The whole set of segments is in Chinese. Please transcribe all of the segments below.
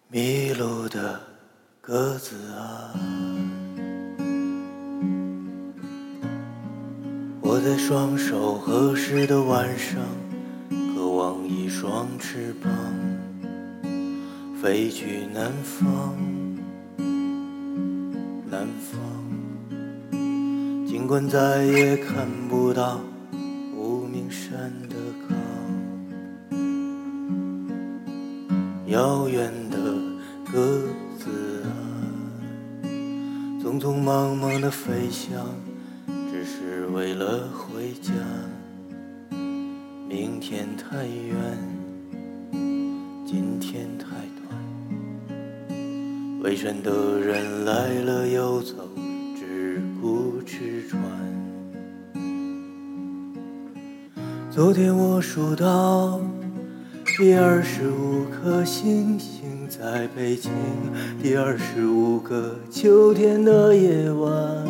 迷路的鸽子啊，我在双手合十的晚上，渴望一双翅膀，飞去南方，南方。尽管再也看不到无名山的高，遥远的鸽子啊，匆匆忙忙的飞翔，只是为了回家。明天太远，今天太短，围山的人来了又走，只顾吃穿。昨天我数到第25颗星星在北京，第25个秋天的夜晚，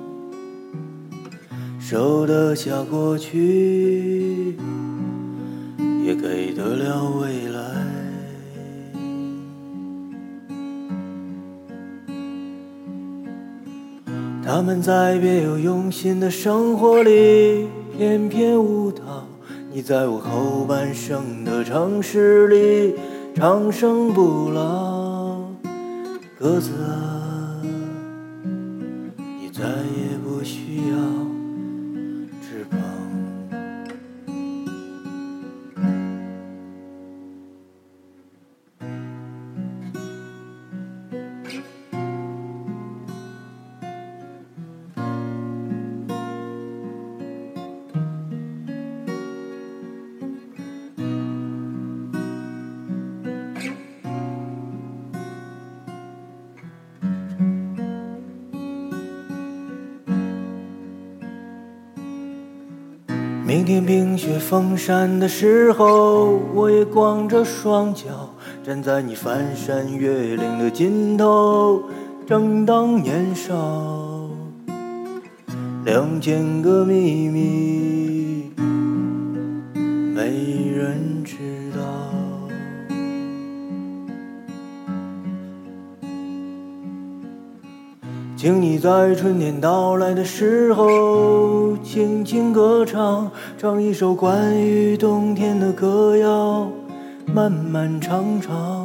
收得下过去，也给得了未来。他们在别有用心的生活里翩翩舞蹈，你在我后半生的城市里长生不老。鸽子啊，你再也不需要翅膀。明天冰雪封山的时候，我也光着双脚站在你翻山越岭的尽头，正当年少。2000个秘密，没人知道。请你在春天到来的时候轻轻歌唱，唱一首关于冬天的歌谣，漫漫长长。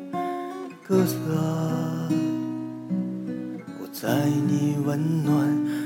鸽子啊，我在你温暖